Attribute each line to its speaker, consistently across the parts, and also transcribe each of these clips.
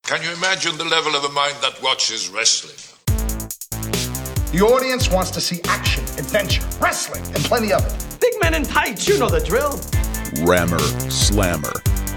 Speaker 1: Can you imagine the level of a mind that watches wrestling?
Speaker 2: The audience wants to see action, adventure, wrestling, and plenty of it.
Speaker 3: Big men in tights, you know the drill.
Speaker 4: Rammer Slammer.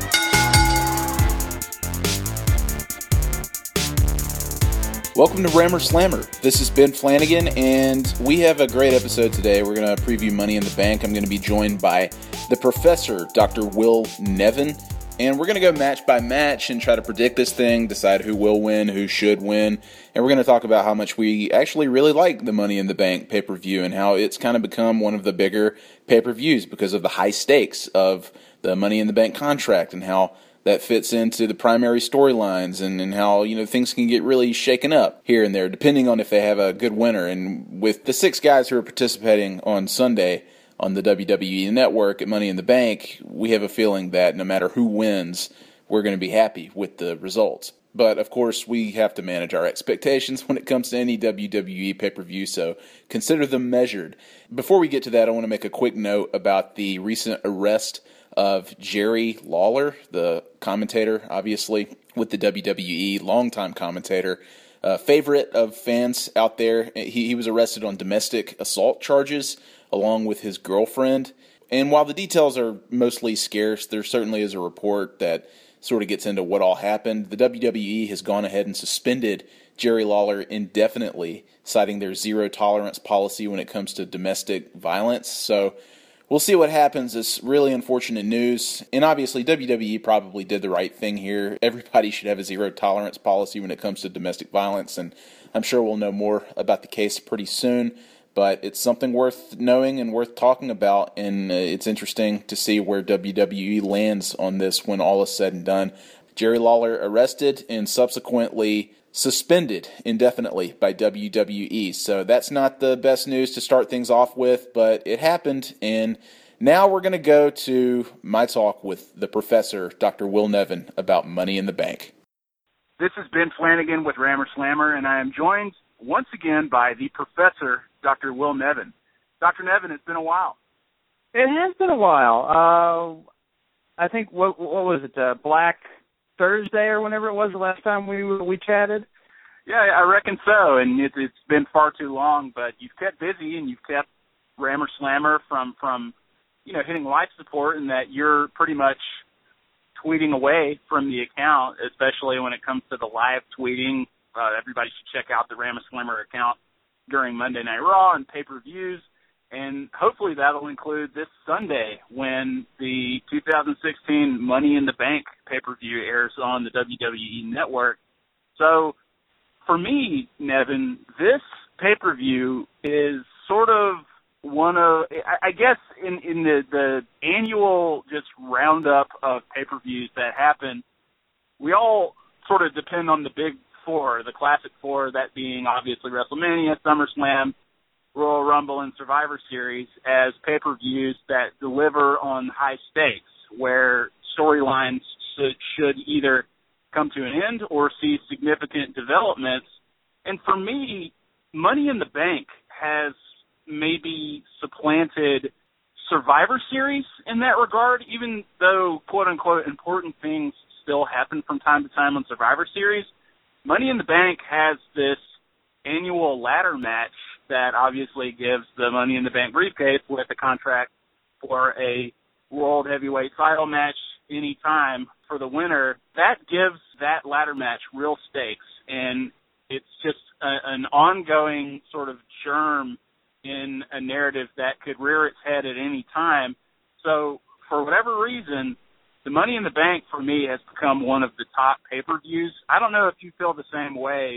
Speaker 4: Welcome to Rammer Slammer. This is Ben Flanagan, and we have a great episode today. We're going to preview Money in the Bank. I'm going to be joined by the professor, Dr. Will Nevin, and we're going to go match by match and try to predict this thing, decide who will win, who should win, and we're going to talk about how much we actually really like the Money in the Bank pay-per-view and how it's kind of become one of the bigger pay-per-views because of the high stakes of the Money in the Bank contract and how that fits into the primary storylines and how, things can get really shaken up here and there, depending on if they have a good winner. And with the 6 guys who are participating on Sunday on the WWE Network at Money in the Bank, we have a feeling that no matter who wins, we're going to be happy with the results. But, of course, we have to manage our expectations when it comes to any WWE pay-per-view, so consider them measured. Before we get to that, I want to make a quick note about the recent arrest of Jerry Lawler, the commentator, obviously, with the WWE, longtime commentator, favorite of fans out there. He was arrested on domestic assault charges along with his girlfriend. And while the details are mostly scarce, there certainly is a report that sort of gets into what all happened. The WWE has gone ahead and suspended Jerry Lawler indefinitely, citing their zero-tolerance policy when it comes to domestic violence. So we'll see what happens. It's really unfortunate news. And obviously, WWE probably did the right thing here. Everybody should have a zero-tolerance policy when it comes to domestic violence, and I'm sure we'll know more about the case pretty soon. But it's something worth knowing and worth talking about, and it's interesting to see where WWE lands on this when all is said and done. Jerry Lawler arrested and subsequently suspended indefinitely by WWE. So that's not the best news to start things off with, but it happened. And now we're going to go to my talk with the professor, Dr. Will Nevin, about Money in the Bank.
Speaker 5: This is Ben Flanagan with Rammer Slammer, and I am joined once again by the professor, Dr. Will Nevin. Dr. Nevin, it's been a while.
Speaker 6: It has been a while. I think, what was it, Black Thursday or whenever it was the last time we chatted?
Speaker 5: Yeah, I reckon so, and it's been far too long, but you've kept busy and you've kept Rammer Slammer from hitting life support, and that you're pretty much tweeting away from the account, especially when it comes to the live tweeting. Everybody should check out the Rammer Slammer account during Monday Night Raw and pay-per-views, and hopefully that'll include this Sunday when the 2016 Money in the Bank pay-per-view airs on the WWE Network. So for me, Nevin, this pay-per-view is sort of one of, I guess, in the annual just roundup of pay-per-views that happen, we all sort of depend on the big four, the classic four, that being obviously WrestleMania, SummerSlam, Royal Rumble, and Survivor Series, as pay-per-views that deliver on high stakes, where storylines should either come to an end or see significant developments. And for me, Money in the Bank has maybe supplanted Survivor Series in that regard, even though, quote-unquote, important things still happen from time to time on Survivor Series. Money in the Bank has this annual ladder match that obviously gives the Money in the Bank briefcase with a contract for a World Heavyweight title match anytime for the winner. That gives that ladder match real stakes, and it's just an ongoing sort of germ in a narrative that could rear its head at any time. So for whatever reason, the Money in the Bank, for me, has become one of the top pay-per-views. I don't know if you feel the same way.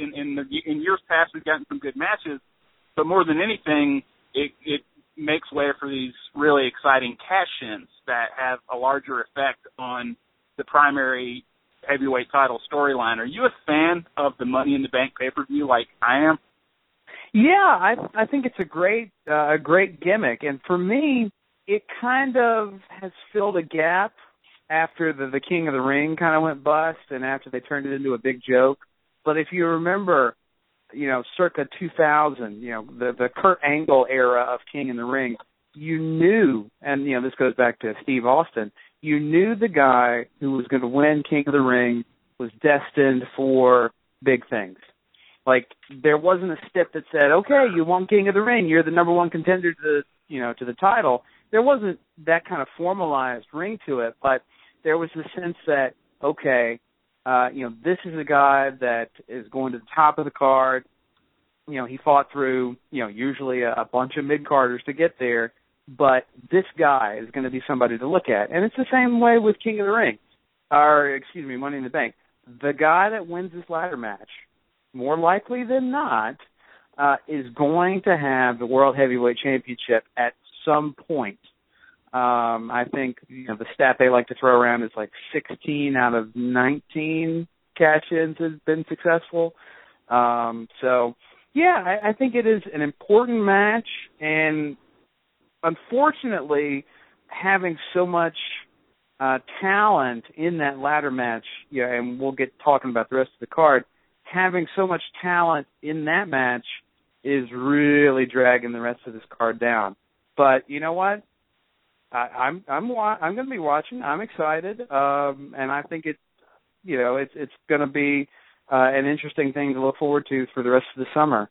Speaker 5: In years past, we've gotten some good matches, but more than anything, it makes way for these really exciting cash-ins that have a larger effect on the primary heavyweight title storyline. Are you a fan of the Money in the Bank pay-per-view like I am?
Speaker 6: Yeah, I think it's a great gimmick, and for me, it kind of has filled a gap after the King of the Ring kind of went bust and after they turned it into a big joke. But if you remember, circa 2000, the Kurt Angle era of King in the Ring, you knew, and, this goes back to Steve Austin, you knew the guy who was going to win King of the Ring was destined for big things. Like, there wasn't a stip that said, okay, you won King of the Ring, you're the number one contender to the title. There wasn't that kind of formalized ring to it, but there was the sense that, okay, this is a guy that is going to the top of the card. He fought through, usually a bunch of mid-carders to get there, but this guy is going to be somebody to look at. And it's the same way with King of the Ring, Money in the Bank. The guy that wins this ladder match, more likely than not, is going to have the World Heavyweight Championship at some point. I think the stat they like to throw around is like 16 out of 19 cash-ins has been successful. I think it is an important match, and unfortunately, having so much talent in that ladder match, and we'll get talking about the rest of the card, having so much talent in that match is really dragging the rest of this card down. But you know what? I'm going to be watching. I'm excited, and I think it's going to be an interesting thing to look forward to for the rest of the summer.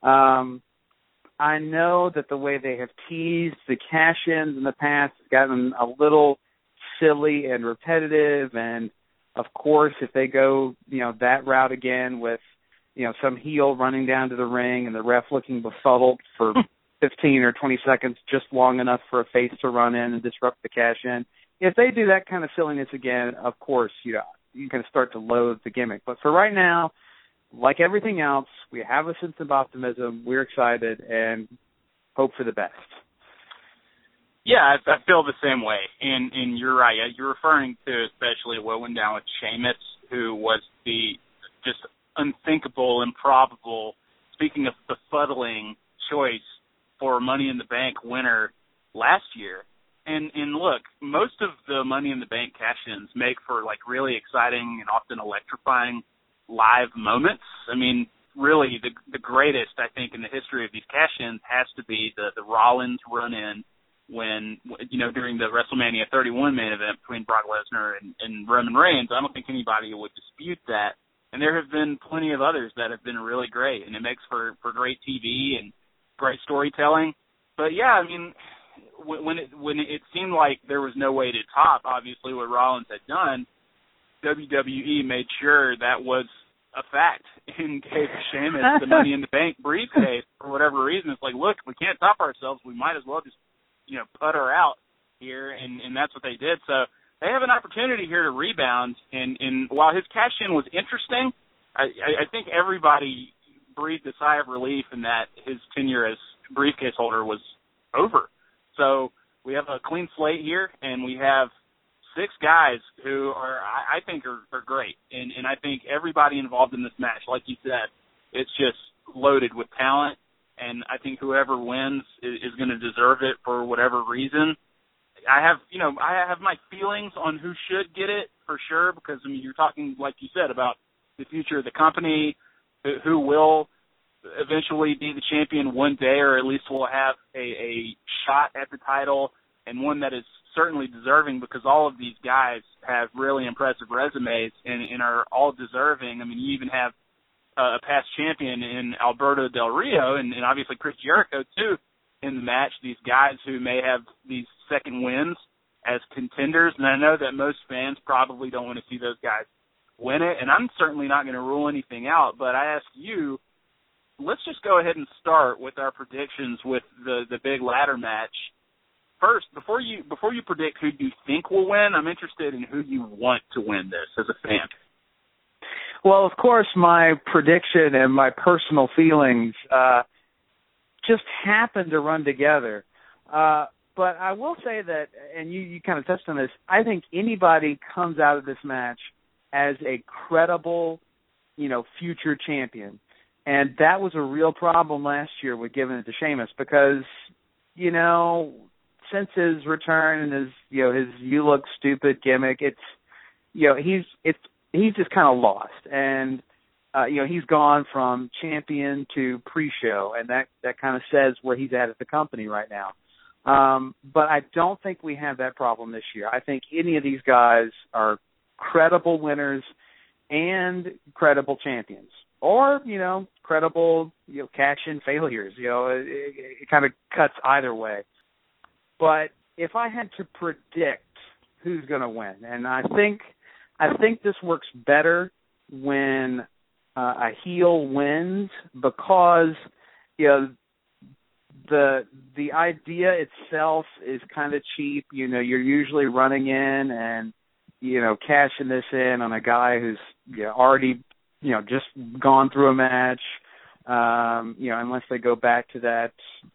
Speaker 6: I know that the way they have teased the cash-ins in the past has gotten a little silly and repetitive, and of course, if they go that route again with some heel running down to the ring and the ref looking befuddled for 15 or 20 seconds, just long enough for a face to run in and disrupt the cash-in. If they do that kind of silliness again, of course, you can start to loathe the gimmick. But for right now, like everything else, we have a sense of optimism. We're excited and hope for the best.
Speaker 5: Yeah, I feel the same way. And you're right. You're referring to especially what went down with Sheamus, who was the just unthinkable, improbable, speaking of befuddling, choice for Money in the Bank winner last year. And look, most of the Money in the Bank cash-ins make for like really exciting and often electrifying live moments. I mean, really the greatest, I think, in the history of these cash-ins has to be the Rollins run-in when, during the WrestleMania 31 main event between Brock Lesnar and Roman Reigns. I don't think anybody would dispute that. And there have been plenty of others that have been really great, and it makes for great TV and great storytelling. But yeah, I mean, when it seemed like there was no way to top, obviously, what Rollins had done, WWE made sure that was a fact and gave Sheamus the Money in the Bank briefcase for whatever reason. It's like, look, we can't top ourselves. We might as well just, put her out here, and that's what they did. So they have an opportunity here to rebound, and while his cash-in was interesting, I think everybody breathed a sigh of relief in that his tenure as briefcase holder was over. So we have a clean slate here, and we have 6 guys who I think are great. And I think everybody involved in this match, like you said, it's just loaded with talent. And I think whoever wins is going to deserve it for whatever reason. I have my feelings on who should get it for sure, because I mean, you're talking, like you said, about the future of the company, who will eventually be the champion one day, or at least will have a shot at the title, and one that is certainly deserving, because all of these guys have really impressive resumes and are all deserving. I mean, you even have a past champion in Alberto Del Rio and obviously Chris Jericho, too, in the match. These guys who may have these second wins as contenders, and I know that most fans probably don't want to see those guys win it, and I'm certainly not going to rule anything out, but I ask you, let's just go ahead and start with our predictions with the big ladder match. First, before you predict who you think will win, I'm interested in who you want to win this as a fan.
Speaker 6: Well, of course, my prediction and my personal feelings just happen to run together. But I will say that, and you kind of touched on this, I think anybody comes out of this match as a credible, future champion. And that was a real problem last year with giving it to Sheamus, because, since his return and his "you look stupid" gimmick, he's just kind of lost, and he's gone from champion to pre-show, and that kind of says where he's at the company right now. But I don't think we have that problem this year. I think any of these guys are credible winners, and credible champions, or credible cash-in failures. It kind of cuts either way. But if I had to predict who's going to win, and I think this works better when a heel wins, because the idea itself is kind of cheap. You're usually running in and cashing this in on a guy who's already just gone through a match. Unless they go back to that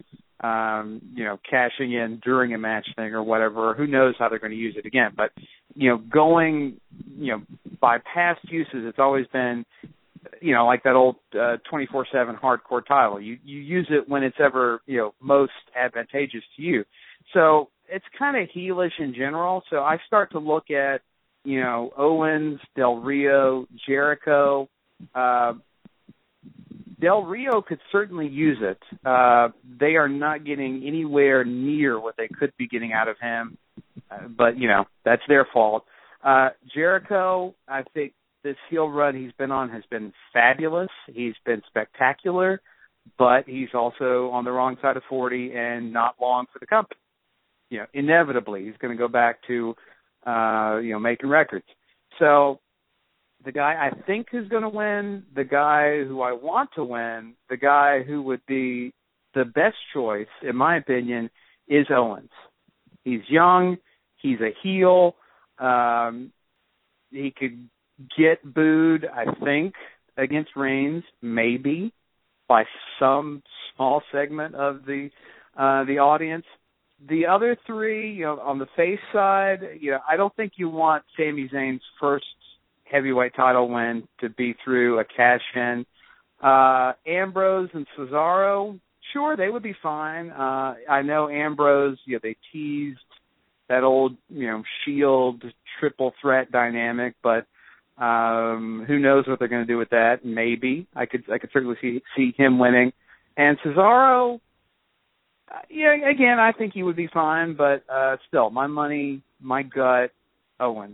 Speaker 6: cashing in during a match thing or whatever. Who knows how they're going to use it again? But going by past uses, it's always been like that old 24/7 hardcore title. You use it when it's ever most advantageous to you. So it's kind of heelish in general. So I start to look at Owens, Del Rio, Jericho. Del Rio could certainly use it. They are not getting anywhere near what they could be getting out of him, but that's their fault. Jericho, I think this heel run he's been on has been fabulous. He's been spectacular, but he's also on the wrong side of 40 and not long for the company. Inevitably he's going to go back to making records. So the guy I think who's going to win, the guy who I want to win, the guy who would be the best choice, in my opinion, is Owens. He's young. He's a heel. He could get booed, I think, against Reigns, maybe by some small segment of the audience. The other three, on the face side, I don't think you want Sami Zayn's first heavyweight title win to be through a cash-in. Ambrose and Cesaro, sure, they would be fine. I know Ambrose, they teased that old, Shield triple threat dynamic, but who knows what they're going to do with that? Maybe I could certainly see him winning. And Cesaro, again, I think he would be fine, but still, my gut, Owens.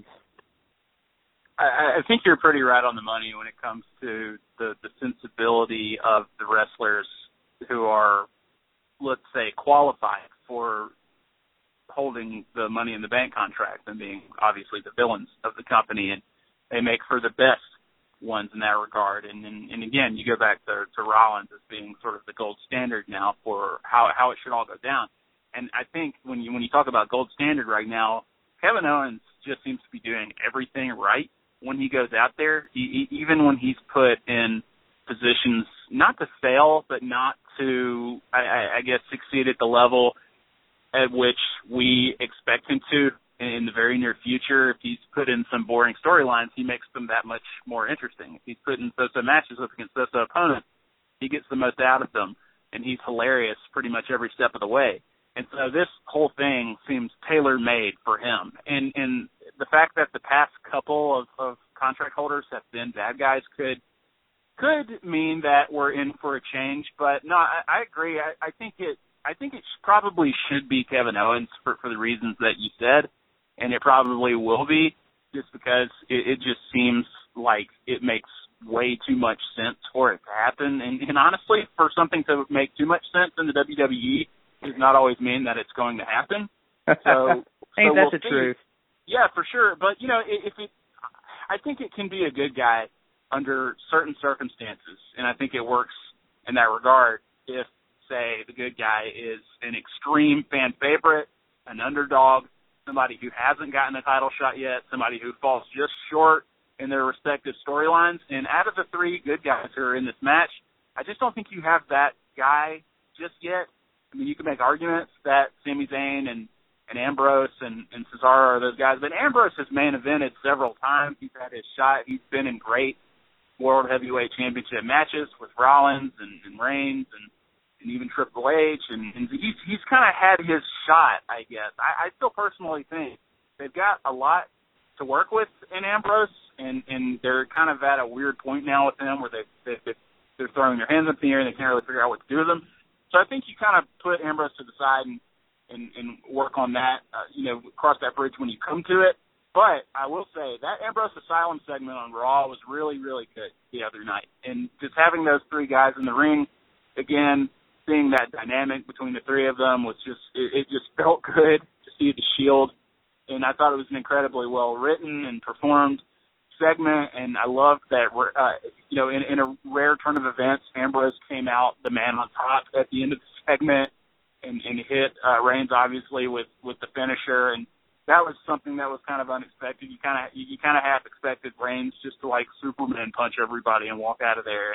Speaker 5: I think you're pretty right on the money when it comes to the sensibility of the wrestlers who are, let's say, qualified for holding the Money in the Bank contract and being obviously the villains of the company, and they make for the best ones in that regard. And again, you go back to Rollins as being sort of the gold standard now for how it should all go down. And I think when you talk about gold standard right now, Kevin Owens just seems to be doing everything right when he goes out there, even when he's put in positions not to fail, but not to, I guess, succeed at the level at which we expect him to in the very near future. If he's put in some boring storylines, he makes them that much more interesting. If he's put in so-so matches up against so-so opponents, he gets the most out of them, and he's hilarious pretty much every step of the way. And so this whole thing seems tailor-made for him. And the fact that the past couple of contract holders have been bad guys could mean that we're in for a change. But no, I agree. I think it probably should be Kevin Owens for the reasons that you said, and it probably will be, just because it just seems like it makes way too much sense for it to happen. And honestly, for something to make too much sense in the WWE does not always mean that it's going to happen. So
Speaker 6: Ain't that the truth?
Speaker 5: Yeah, for sure. But I think it can be a good guy under certain circumstances, and I think it works in that regard if, say, the good guy is an extreme fan favorite, an underdog, somebody who hasn't gotten a title shot yet, somebody who falls just short in their respective storylines. And out of the three good guys who are in this match, I just don't think you have that guy just yet. I mean, you can make arguments that Sami Zayn and Ambrose and Cesaro are those guys, but Ambrose has main evented several times. He's had his shot. He's been in great World Heavyweight Championship matches with Rollins and Reigns and even Triple H, and he's kind of had his shot, I guess. I still personally think they've got a lot to work with in Ambrose, and they're kind of at a weird point now with him where they're throwing their hands up in the air and they can't really figure out what to do with them. So I think you kind of put Ambrose to the side and work on that, cross that bridge when you come to it. But I will say that Ambrose Asylum segment on Raw was really, really good the other night. And just having those three guys in the ring, again, seeing that dynamic between the three of them was just, it just felt good to see the Shield. And I thought it was an incredibly well-written and performed segment. And I loved that, in a rare turn of events, Ambrose came out the man on top at the end of the segment and hit Reigns, obviously, with the finisher. And that was something that was kind of unexpected. You kind of half expected Reigns just to like Superman punch everybody and walk out of there,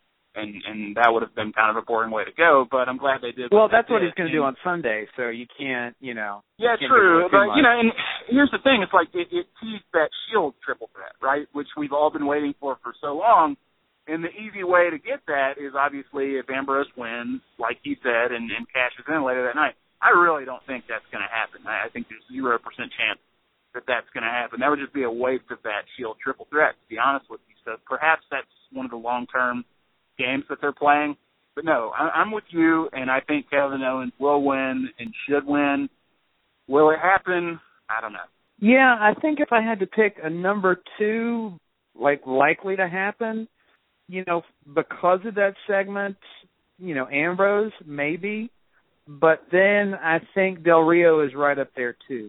Speaker 5: and that would have been kind of a boring way to go. But I'm glad they did.
Speaker 6: Well, that's what he's going to do on Sunday, so you can't,
Speaker 5: Yeah, true. But and here's the thing: it's like it teased that Shield triple threat, right? Which we've all been waiting for so long. And the easy way to get that is obviously if Ambrose wins, like he said, and cashes in later that night. I really don't think that's going to happen. I think there's 0% chance that that's going to happen. That would just be a waste of that Shield triple threat, to be honest with you. So perhaps that's one of the long-term games that they're playing. But no, I'm with you, and I think Kevin Owens will win and should win. Will it happen? I don't know.
Speaker 6: Yeah, I think if I had to pick a number 2, likely to happen, because of that segment, Ambrose, maybe. But then I think Del Rio is right up there, too.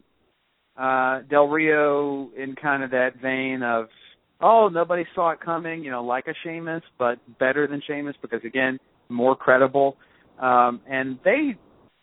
Speaker 6: Del Rio in kind of that vein of, nobody saw it coming, like a Sheamus, but better than Sheamus because, again, more credible. And they,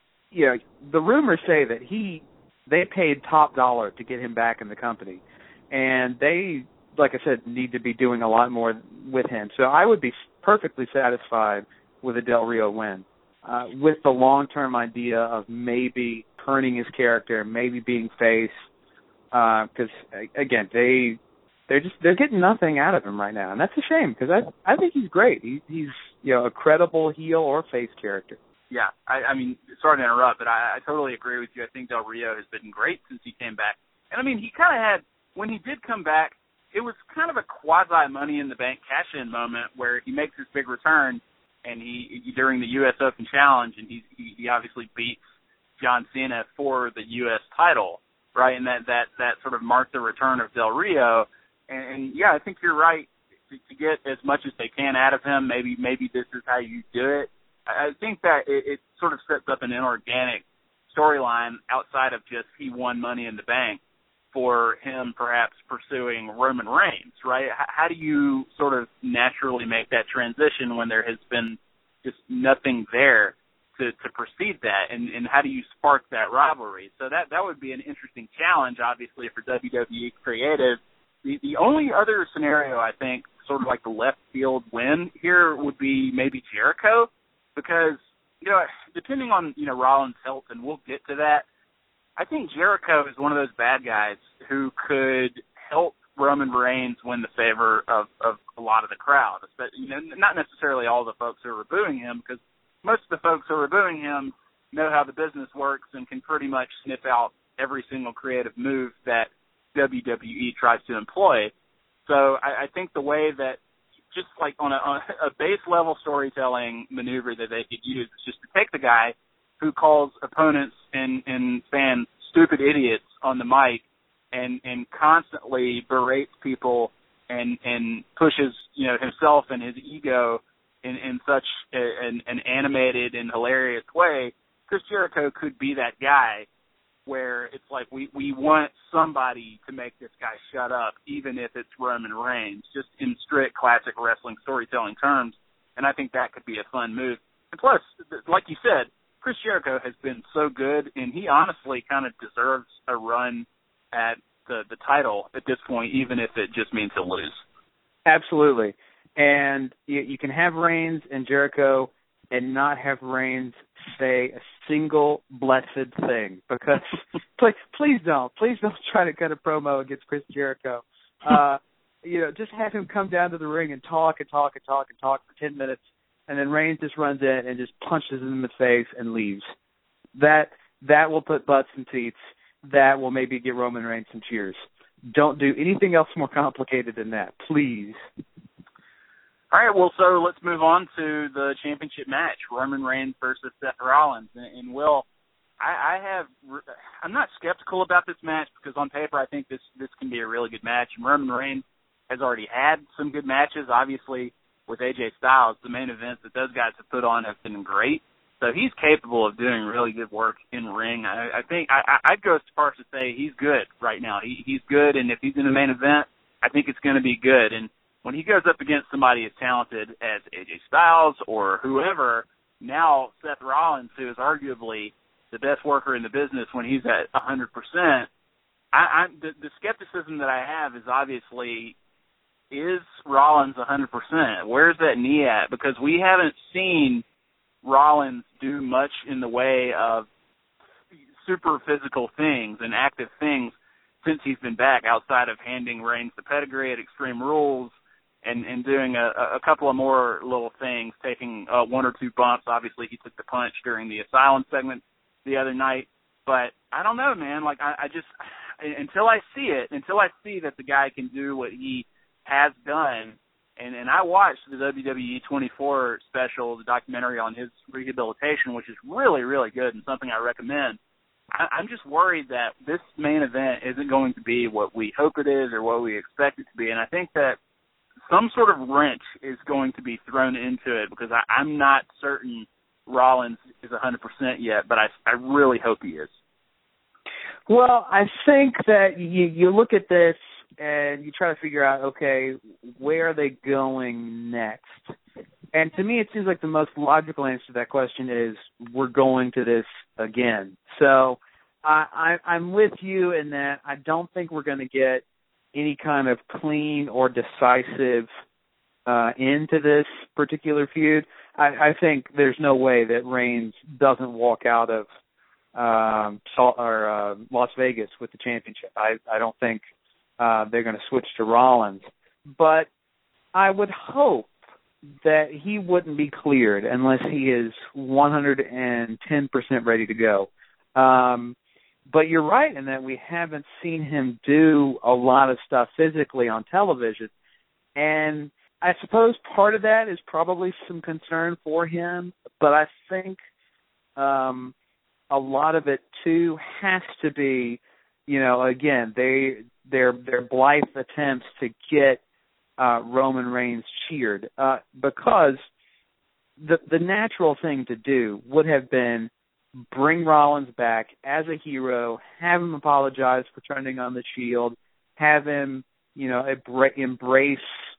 Speaker 6: the rumors say that they paid top dollar to get him back in the company. And they, like I said, need to be doing a lot more with him. So I would be perfectly satisfied with a Del Rio win. With the long-term idea of maybe turning his character, maybe being face, because again, they're getting nothing out of him right now, and that's a shame because I think he's great. He's a credible heel or face character.
Speaker 5: Yeah, I mean, sorry to interrupt, but I totally agree with you. I think Del Rio has been great since he came back, and I mean, he kind of had when he did come back, it was kind of a quasi Money in the Bank cash-in moment where he makes his big return. And he during the U.S. Open Challenge, and he obviously beats John Cena for the U.S. title, right? And that sort of marked the return of Del Rio. And yeah, I think you're right to get as much as they can out of him. Maybe this is how you do it. I think that it sort of sets up an inorganic storyline outside of just he won Money in the Bank for him perhaps pursuing Roman Reigns, right? How do you sort of naturally make that transition when there has been just nothing there to precede that? And how do you spark that rivalry? So that would be an interesting challenge, obviously, for WWE Creative. The only other scenario, I think, sort of like the left field win here would be maybe Jericho because, depending on, Rollins' health, and we'll get to that, I think Jericho is one of those bad guys who could help Roman Reigns win the favor of a lot of the crowd. But, not necessarily all the folks who are booing him, because most of the folks who are booing him know how the business works and can pretty much sniff out every single creative move that WWE tries to employ. So I think the way that just like on a base level storytelling maneuver that they could use is just to take the guy who calls opponents and fans stupid idiots on the mic and constantly berates people and pushes, himself and his ego in such an animated and hilarious way. Chris Jericho could be that guy where it's like we want somebody to make this guy shut up, even if it's Roman Reigns, just in strict classic wrestling storytelling terms. And I think that could be a fun move. And plus, like you said, Chris Jericho has been so good, and he honestly kind of deserves a run at the title at this point, even if it just means he'll lose.
Speaker 6: Absolutely. And you can have Reigns and Jericho and not have Reigns say a single blessed thing because please don't try to cut a promo against Chris Jericho. Just have him come down to the ring and talk for 10 minutes. And then Reigns just runs in and just punches him in the face and leaves. That will put butts in seats. That will maybe get Roman Reigns some cheers. Don't do anything else more complicated than that, please.
Speaker 5: All right, well, so let's move on to the championship match, Roman Reigns versus Seth Rollins. And Will, I'm not skeptical about this match because on paper I think this can be a really good match. And Roman Reigns has already had some good matches. Obviously, with AJ Styles, the main events that those guys have put on have been great. So he's capable of doing really good work in ring. I think I'd go as far as to say he's good right now. He's good, and if he's in the main event, I think it's going to be good. And when he goes up against somebody as talented as AJ Styles or whoever, now Seth Rollins, who is arguably the best worker in the business when he's at 100%, the skepticism that I have is obviously, is Rollins 100%? Where's that knee at? Because we haven't seen Rollins do much in the way of super physical things and active things since he's been back, outside of handing Reigns the pedigree at Extreme Rules and doing a couple of more little things, taking one or two bumps. Obviously, he took the punch during the Asylum segment the other night. But I don't know, man. Like, I just, until I see that the guy can do what he has done, and I watched the WWE 24 special, the documentary on his rehabilitation, which is really, really good and something I recommend. I'm just worried that this main event isn't going to be what we hope it is or what we expect it to be. And I think that some sort of wrench is going to be thrown into it because I'm not certain Rollins is 100% yet, but I really hope he is.
Speaker 6: Well, I think that you look at this and you try to figure out, okay, where are they going next? And to me, it seems like the most logical answer to that question is we're going to this again. So I'm with you in that I don't think we're going to get any kind of clean or decisive into this particular feud. I think there's no way that Reigns doesn't walk out of Las Vegas with the championship. I don't think they're going to switch to Rollins. But I would hope that he wouldn't be cleared unless he is 110% ready to go. But you're right in that we haven't seen him do a lot of stuff physically on television. And I suppose part of that is probably some concern for him, but I think a lot of it, too, has to be, again, their blithe attempts to get Roman Reigns cheered, because the natural thing to do would have been bring Rollins back as a hero, have him apologize for turning on the Shield, have him, embrace,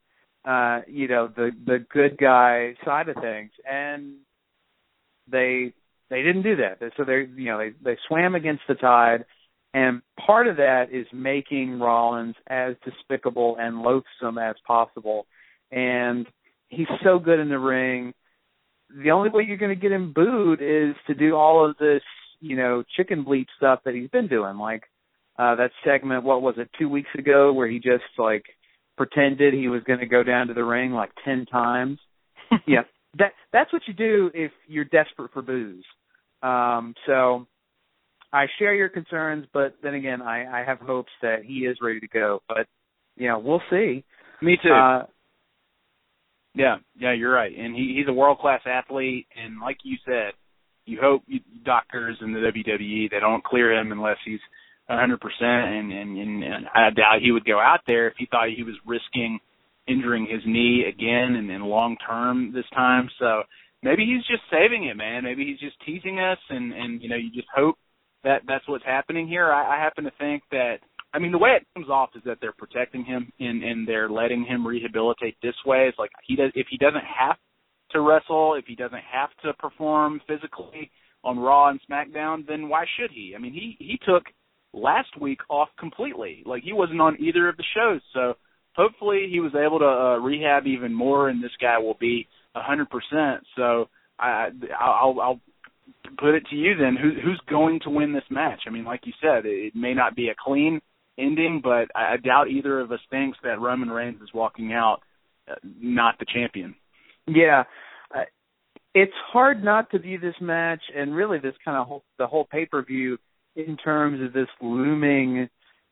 Speaker 6: the good guy side of things, and they didn't do that. So they swam against the tide. And part of that is making Rollins as despicable and loathsome as possible. And he's so good in the ring. The only way you're going to get him booed is to do all of this, chicken bleach stuff that he's been doing. Like that segment, 2 weeks ago, where he just, pretended he was going to go down to the ring 10 times. Yeah, that's what you do if you're desperate for boos. So I share your concerns, but then again, I have hopes that he is ready to go. But, we'll see.
Speaker 5: Me too. Yeah, you're right. And he's a world-class athlete, and like you said, you hope doctors in the WWE, they don't clear him unless he's 100%, and I doubt he would go out there if he thought he was risking injuring his knee again and long-term this time. So maybe he's just saving it, man. Maybe he's just teasing us, and you just hope that's what's happening here. I happen to think that, the way it comes off is that they're protecting him and they're letting him rehabilitate this way. It's like if he doesn't have to wrestle, if he doesn't have to perform physically on Raw and SmackDown, then why should he? He took last week off completely. He wasn't on either of the shows. So hopefully he was able to rehab even more, and this guy will be 100%. So I'll put it to you then, who's going to win this match? Like you said, it may not be a clean ending, but I doubt either of us thinks that Roman Reigns is walking out not the champion.
Speaker 6: Yeah. It's hard not to view this match and really this kind of the whole pay-per-view in terms of this looming,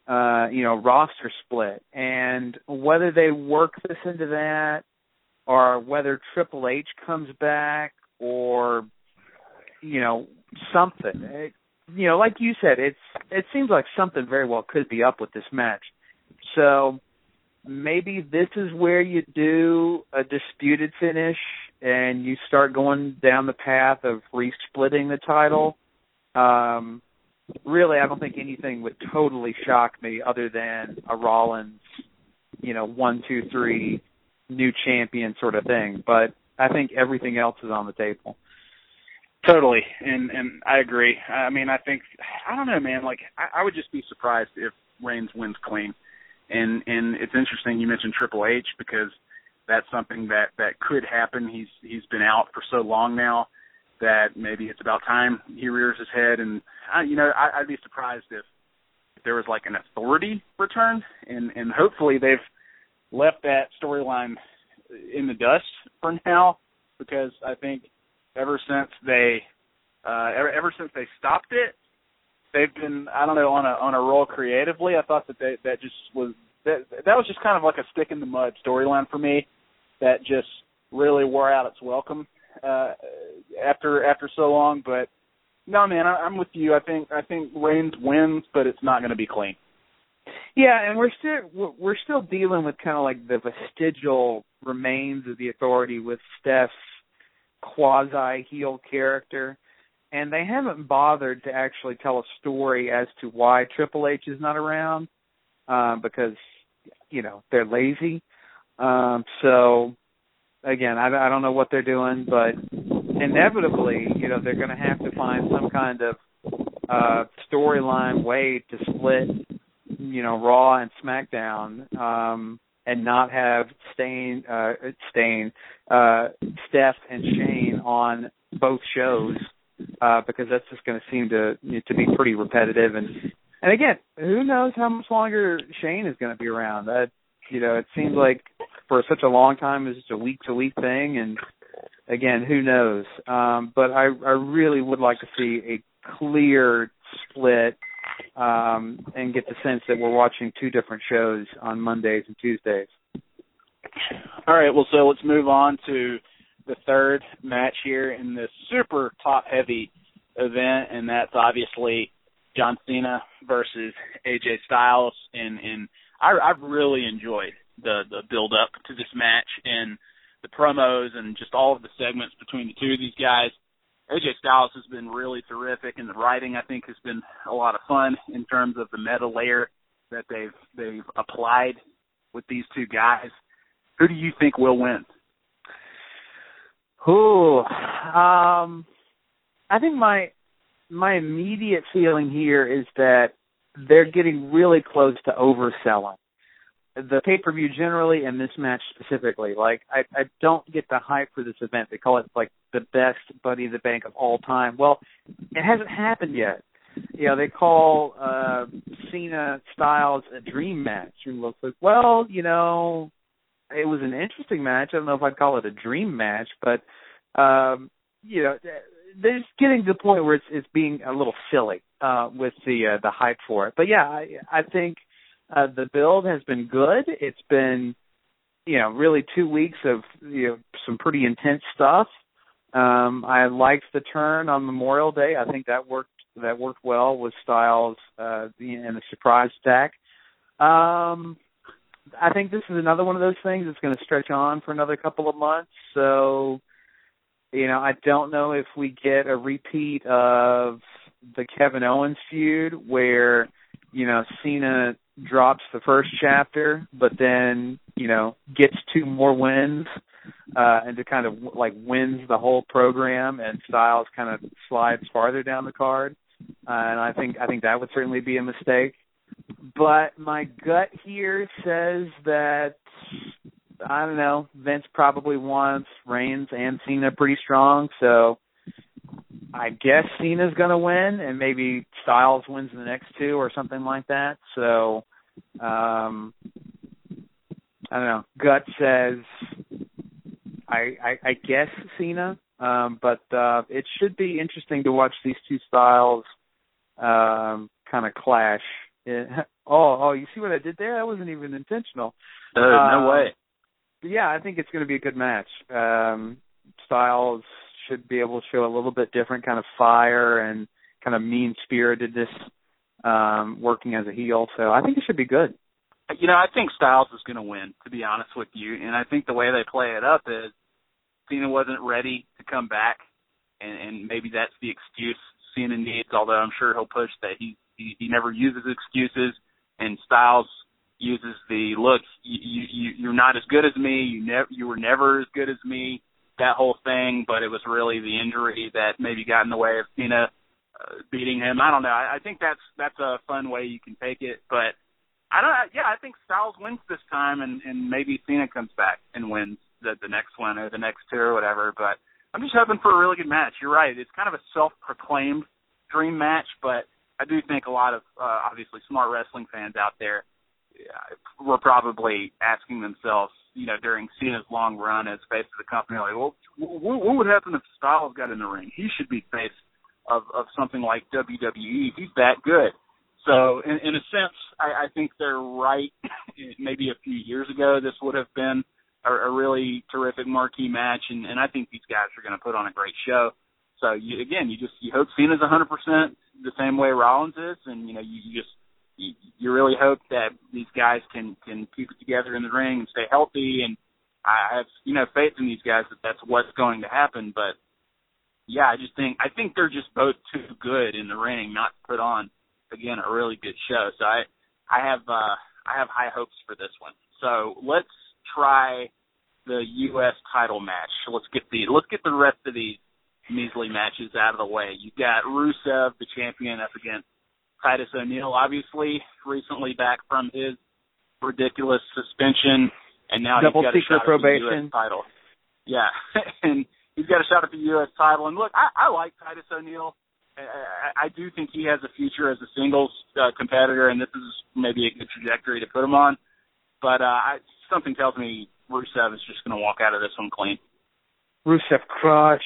Speaker 6: roster split. And whether they work this into that or whether Triple H comes back or, something. like you said, it seems like something very well could be up with this match. So maybe this is where you do a disputed finish and you start going down the path of re-splitting the title. Really, I don't think anything would totally shock me other than a Rollins, 1, 2, 3, new champion sort of thing. But I think everything else is on the table.
Speaker 5: Totally, and I agree. I mean, I don't know, man. Like, I would just be surprised if Reigns wins clean. And it's interesting you mentioned Triple H because that's something that could happen. He's been out for so long now that maybe it's about time he rears his head. And I'd be surprised if there was like an authority return. And hopefully they've left that storyline in the dust for now, because I think ever since they stopped it, they've been, I don't know, on a roll creatively. I thought that was just kind of like a stick in the mud storyline for me that just really wore out its welcome after so long. But no, man, I'm with you. I think Reigns wins, but it's not going to be clean.
Speaker 6: Yeah, and we're still dealing with kind of like the vestigial remains of the authority with Steph's quasi-heel character, and they haven't bothered to actually tell a story as to why Triple H is not around, because, they're lazy. So, again, I don't know what they're doing, but inevitably, they're going to have to find some kind of storyline way to split, Raw and SmackDown, and not have Steph and Shane on both shows, because that's just going to seem to be pretty repetitive. And again, who knows how much longer Shane is going to be around? It seems like for such a long time it's just a week-to-week thing, and again, who knows? But I really would like to see a clear split, and get the sense that we're watching two different shows on Mondays and Tuesdays.
Speaker 5: All right, well, so let's move on to the third match here in this super top-heavy event, and that's obviously John Cena versus AJ Styles. And I've really enjoyed the build-up to this match and the promos and just all of the segments between the two of these guys. AJ Styles has been really terrific, and the writing, I think, has been a lot of fun in terms of the meta layer that they've applied with these two guys. Who do you think will win?
Speaker 6: I think my immediate feeling here is that they're getting really close to overselling the pay-per-view generally, and this match specifically. Like, I don't get the hype for this event. They call it like the best Money in the Bank of all time. Well, it hasn't happened yet. They call Cena Styles a dream match. And looks like, well, it was an interesting match. I don't know if I'd call it a dream match, but they're just getting to the point where it's being a little silly with the hype for it. But yeah, I think the build has been good. It's been really 2 weeks of some pretty intense stuff. I liked the turn on Memorial Day. I think that worked well with Styles and the surprise attack. I think this is another one of those things that's going to stretch on for another couple of months. So, I don't know if we get a repeat of the Kevin Owens feud where, Cena drops the first chapter, but then, gets 2 more wins, and to kind of like wins the whole program, and Styles kind of slides farther down the card. And I think that would certainly be a mistake. But my gut here says that, I don't know, Vince probably wants Reigns and Cena pretty strong, so I guess Cena's going to win, and maybe Styles wins the next 2 or something like that. So, I don't know. Gut says, I guess Cena, but it should be interesting to watch these two styles kind of clash. Oh, you see what I did there? That wasn't even intentional.
Speaker 5: No way.
Speaker 6: Yeah, I think it's going to be a good match. Styles should be able to show a little bit different kind of fire and kind of mean-spiritedness working as a heel. So I think it should be good.
Speaker 5: You know, I think Styles is going to win, to be honest with you. And I think the way they play it up is Cena wasn't ready to come back, and maybe that's the excuse Cena needs, although I'm sure he'll push that he never uses excuses, and Styles uses the, look, you're not as good as me, you were never as good as me, that whole thing, but it was really the injury that maybe got in the way of Cena beating him. I don't know. I think that's a fun way you can take it, but I think Styles wins this time, and maybe Cena comes back and wins the next one or the next two or whatever, but I'm just hoping for a really good match. You're right. It's kind of a self-proclaimed dream match, but I do think a lot of, obviously, smart wrestling fans out there were probably asking themselves, you know, during Cena's long run as face of the company, like, well, what would happen if Styles got in the ring? He should be face of something like WWE. He's that good. So, in a sense, I think they're right. Maybe a few years ago, this would have been a really terrific marquee match, and I think these guys are going to put on a great show. So, you hope Cena's 100% the same way Rollins is, and, you know, you really hope that these guys can keep it together in the ring and stay healthy, and I have, you know, faith in these guys that that's what's going to happen. But, yeah, I think they're just both too good in the ring not to put on, again, a really good show. So I have high hopes for this one. So let's try the U.S. title match. Let's get the rest of these measly matches out of the way. You've got Rusev, the champion, up against Titus O'Neil, obviously recently back from his ridiculous suspension, and now he's got a shot at the U.S. title. Yeah, and he's got a shot at the U.S. title. And look, I like Titus O'Neil. I do think he has a future as a singles competitor, and this is maybe a good trajectory to put him on. But something tells me Rusev is just going to walk out of this one clean.
Speaker 6: Rusev crush.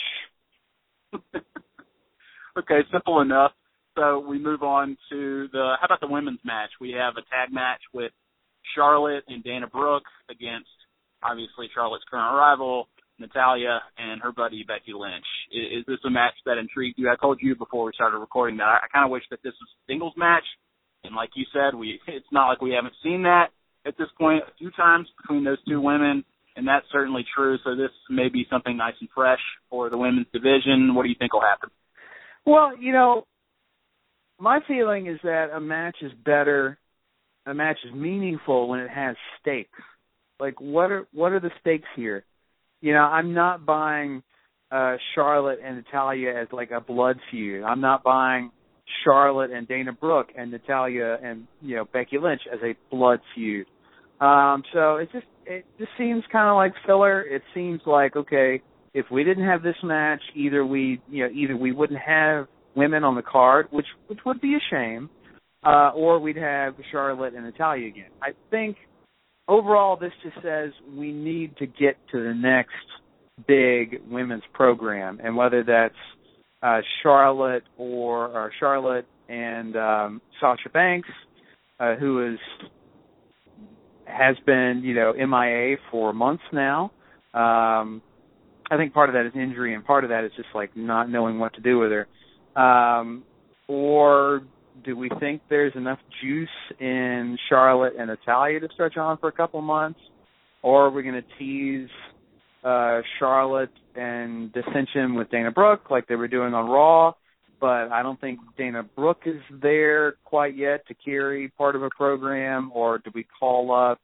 Speaker 5: Okay, simple enough. So we move on to how about the women's match? We have a tag match with Charlotte and Dana Brooke against, obviously, Charlotte's current rival, Natalya, and her buddy, Becky Lynch. Is this a match that intrigued you? I told you before we started recording that I kind of wish that this was a singles match. And like you said, it's not like we haven't seen that at this point a few times between those two women, and that's certainly true. So this may be something nice and fresh for the women's division. What do you think will happen?
Speaker 6: Well, you know, my feeling is that a match is better, a match is meaningful when it has stakes. Like, what are the stakes here? You know, I'm not buying Charlotte and Natalya as like a blood feud. I'm not buying Charlotte and Dana Brooke and Natalya and, you know, Becky Lynch as a blood feud. So it just seems kind of like filler. It seems like, okay, if we didn't have this match, either we wouldn't have women on the card, which would be a shame, or we'd have Charlotte and Natalya again. I think overall this just says we need to get to the next big women's program, and whether that's Charlotte or Charlotte and Sasha Banks, who has been, you know, MIA for months now. I think part of that is injury, and part of that is just like not knowing what to do with her. Or do we think there's enough juice in Charlotte and Natalya to stretch on for a couple of months? Or are we going to tease Charlotte and dissension with Dana Brooke like they were doing on Raw? But I don't think Dana Brooke is there quite yet to carry part of a program. Or do we call up,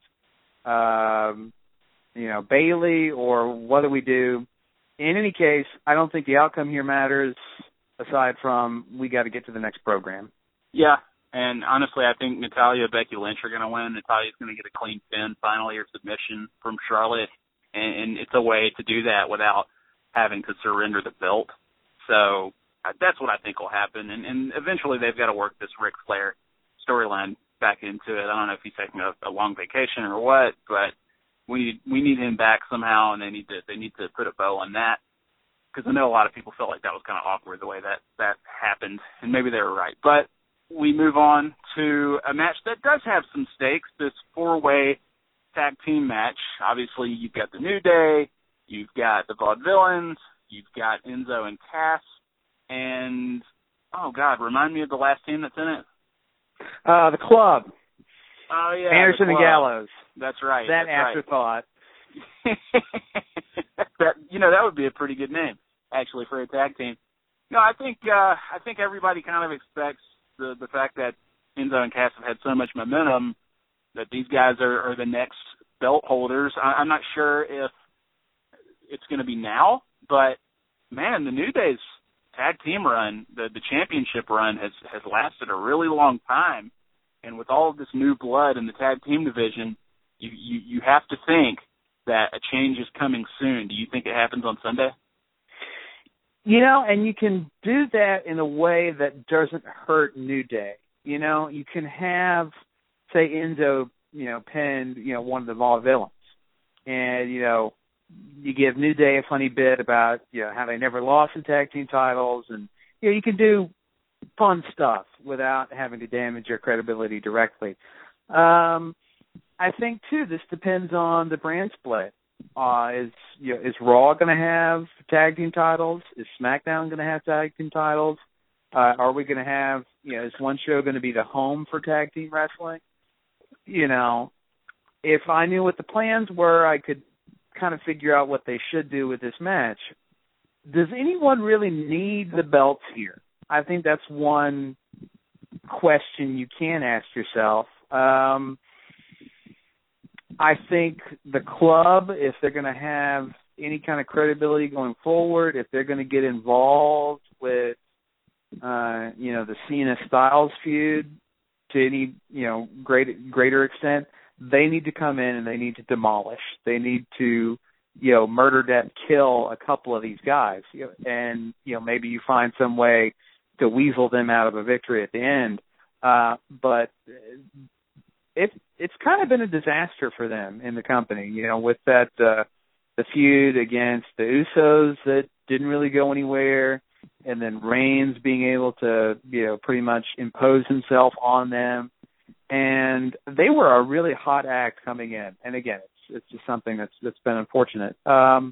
Speaker 6: Bayley? Or what do we do? In any case, I don't think the outcome here matters, aside from we got to get to the next program.
Speaker 5: Yeah, and honestly, I think Natalya and Becky Lynch are going to win. Natalya's going to get a clean pin finally, or submission from Charlotte, and it's a way to do that without having to surrender the belt. So that's what I think will happen, and eventually they've got to work this Ric Flair storyline back into it. I don't know if he's taking a long vacation or what, but we need him back somehow, and they need to put a bow on that, because I know a lot of people felt like that was kind of awkward the way that happened, and maybe they were right. But we move on to a match that does have some stakes, this 4-way tag team match. Obviously, you've got the New Day, you've got the Vaudevillains, you've got Enzo and Cass, and Oh, God, remind me of the last team that's in it.
Speaker 6: The Club.
Speaker 5: Oh, yeah.
Speaker 6: Anderson and Gallows.
Speaker 5: That's right.
Speaker 6: That afterthought.
Speaker 5: That would be a pretty good name, actually, for a tag team. No, I think everybody kind of expects the fact that Enzo and Cass have had so much momentum that these guys are the next belt holders. I'm not sure if it's going to be now, but, man, the New Day's tag team run, the championship run, has lasted a really long time. And with all of this new blood in the tag team division, you have to think that a change is coming soon. Do you think it happens on Sunday?
Speaker 6: And you can do that in a way that doesn't hurt New Day. You can have, say, Enzo, pinned, one of the Vaudevillains. And, you give New Day a funny bit about, how they never lost the tag team titles. And, you can do fun stuff without having to damage your credibility directly. I think, too, this depends on the brand split. Is Raw going to have tag team titles? Is SmackDown going to have tag team titles? Are we going to have, is one show going to be the home for tag team wrestling? If I knew what the plans were, I could kind of figure out what they should do with this match. Does anyone really need the belts here? I think that's one question you can ask yourself. I think the Club, if they're going to have any kind of credibility going forward, if they're going to get involved with, the Cena-Styles feud to any, greater extent, they need to come in and they need to demolish. They need to, murder, death, kill a couple of these guys. And, maybe you find some way to weasel them out of a victory at the end. But it's kind of been a disaster for them in the company, with that the feud against the Usos that didn't really go anywhere, and then Reigns being able to, pretty much impose himself on them. And they were a really hot act coming in. And again, it's just something that's been unfortunate. I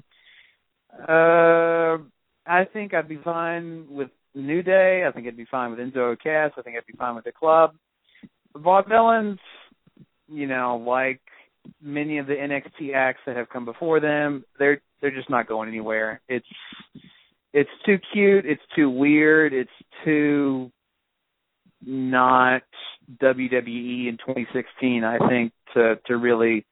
Speaker 6: think I'd be fine with New Day. I think I'd be fine with Enzo and Cass. I think I'd be fine with the Club. Vaudevillains, like many of the NXT acts that have come before them, they're just not going anywhere. It's too cute. It's too weird. It's too not WWE in 2016, I think, to really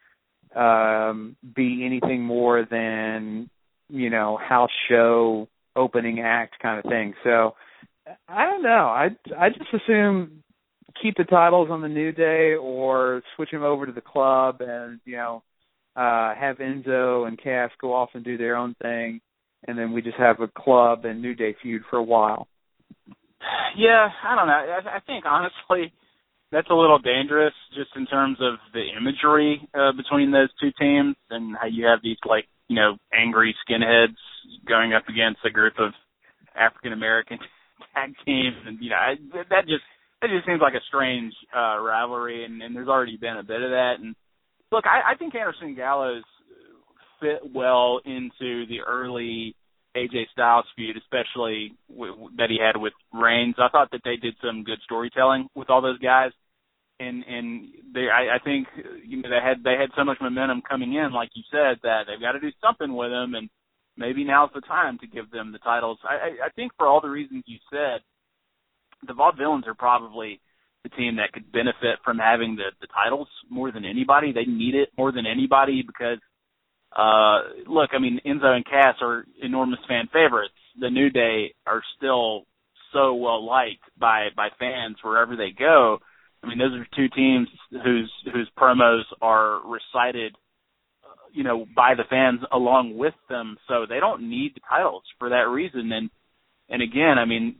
Speaker 6: be anything more than, house show opening act kind of thing. So I don't know. I just assume keep the titles on the New Day or switch them over to the Club and, have Enzo and Cass go off and do their own thing. And then we just have a Club and New Day feud for a while.
Speaker 5: Yeah, I don't know. I think, honestly, that's a little dangerous just in terms of the imagery between those two teams and how you have these, angry skinheads going up against a group of African-American tag teams. And, that just seems like a strange rivalry, and there's already been a bit of that. And, look, I think Anderson and Gallows fit well into the early AJ Styles feud, especially that he had with Reigns. I thought that they did some good storytelling with all those guys, and I think they had so much momentum coming in, like you said, that they've got to do something with them, and maybe now's the time to give them the titles. I think for all the reasons you said, the Vaudevillains are probably the team that could benefit from having the titles more than anybody. They need it more than anybody because. Look, Enzo and Cass are enormous fan favorites. The New Day are still so well liked by fans wherever they go. Those are two teams whose promos are recited, by the fans along with them. So they don't need the titles for that reason. And again,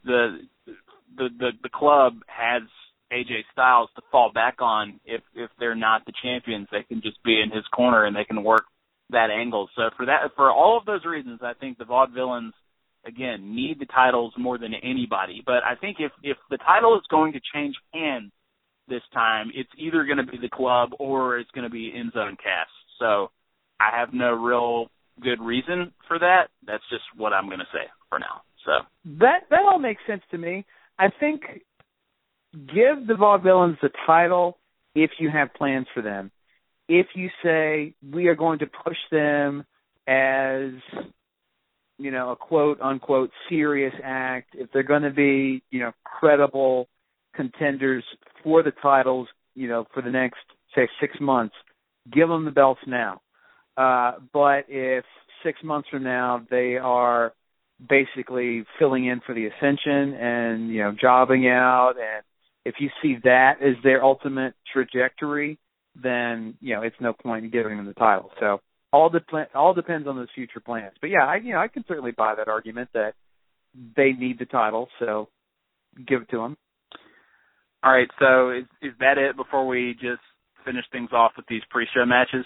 Speaker 5: the Club has AJ Styles to fall back on if they're not the champions. They can just be in his corner and they can work that angle. So for all of those reasons, I think the Vaudevillains, again, need the titles more than anybody. But I think if the title is going to change hands this time, it's either going to be the Club or it's going to be Enzo and Cass. So I have no real good reason for that. That's just what I'm going to say for now. So
Speaker 6: that all makes sense to me. I think give the Vaudevillains the title if you have plans for them. If you say we are going to push them as, you know, a quote-unquote serious act, if they're going to be, you know, credible contenders for the titles, you know, for the next, say, 6 months, give them the belts now. But if 6 months from now they are basically filling in for the Ascension and, you know, jobbing out, and if you see that as their ultimate trajectory, then, you know, it's no point in giving them the title. So all depends on those future plans. But yeah, I can certainly buy that argument that they need the title, so give it to them.
Speaker 5: All right, so is that it before we just finish things off with these pre-show matches?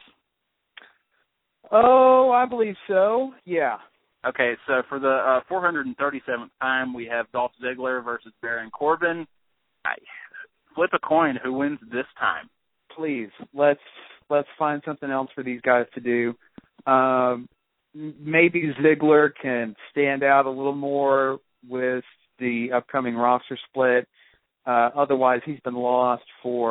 Speaker 6: Oh, I believe so, yeah.
Speaker 5: Okay, so for the 437th time, we have Dolph Ziggler versus Baron Corbin. Flip a coin. Who wins this time?
Speaker 6: Please, let's find something else for these guys to do. Maybe Ziggler can stand out a little more with the upcoming roster split. Otherwise, he's been lost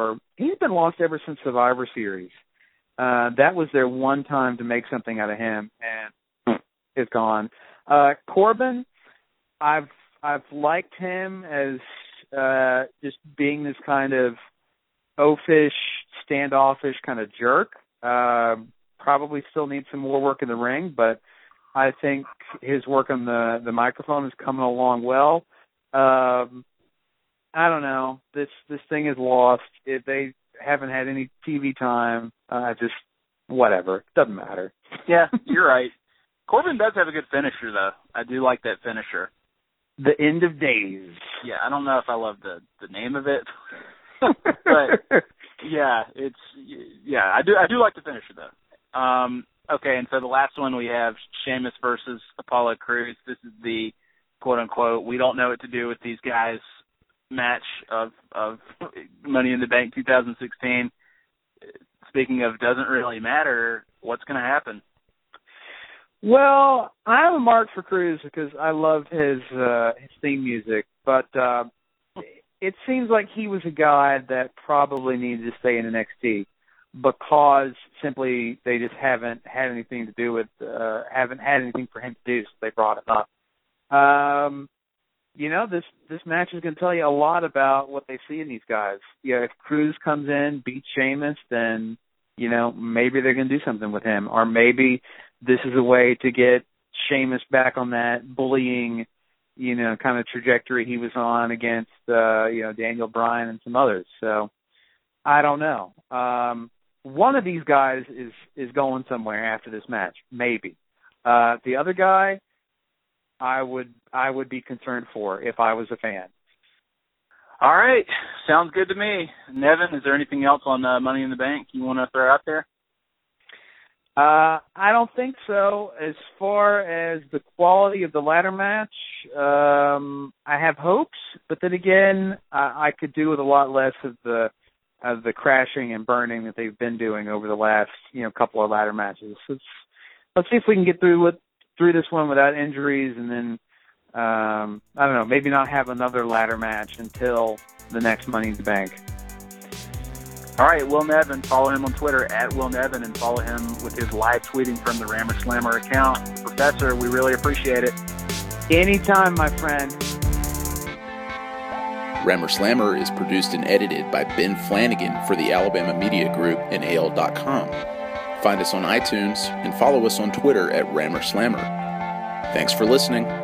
Speaker 6: ever since Survivor Series. That was their one time to make something out of him, and it's gone. Corbin, I've liked him as just being this kind of oafish, standoffish kind of jerk. Probably still needs some more work in the ring, but I think his work on the microphone is coming along well. I don't know. This thing is lost. If they haven't had any TV time, just whatever. Doesn't matter.
Speaker 5: Yeah, you're right. Corbin does have a good finisher, though. I do like that finisher.
Speaker 6: The End of Days.
Speaker 5: Yeah, I don't know if I love the name of it, but yeah, I do like the finisher though. Okay, and so the last one we have Sheamus versus Apollo Crews. This is the quote unquote we don't know what to do with these guys match of Money in the Bank 2016. Speaking of doesn't really matter, what's going to happen?
Speaker 6: Well, I have a mark for Crews because I love his theme music, but it seems like he was a guy that probably needed to stay in NXT because simply they just haven't had anything to do with, haven't had anything for him to do, so they brought him up. You know, this match is going to tell you a lot about what they see in these guys. You know, if Crews comes in, beats Sheamus, then, you know, maybe they're going to do something with him, or maybe this is a way to get Sheamus back on that bullying, you know, kind of trajectory he was on against, you know, Daniel Bryan and some others. So I don't know. One of these guys is going somewhere after this match, maybe. The other guy, I would be concerned for if I was a fan.
Speaker 5: All right, sounds good to me. Nevin, is there anything else on Money in the Bank you want to throw out there?
Speaker 6: I don't think so. As far as the quality of the ladder match, I have hopes, but then again, I could do with a lot less of the crashing and burning that they've been doing over the last, you know, couple of ladder matches. Let's see if we can get through this one without injuries, and then I don't know, maybe not have another ladder match until the next Money in the Bank.
Speaker 5: All right, Will Nevin, follow him on Twitter at Will Nevin, and follow him with his live tweeting from the Rammer Slammer account. Professor, we really appreciate it. Anytime, my friend.
Speaker 4: Rammer Slammer is produced and edited by Ben Flanagan for the Alabama Media Group and AL.com. Find us on iTunes and follow us on Twitter at Rammer Slammer. Thanks for listening.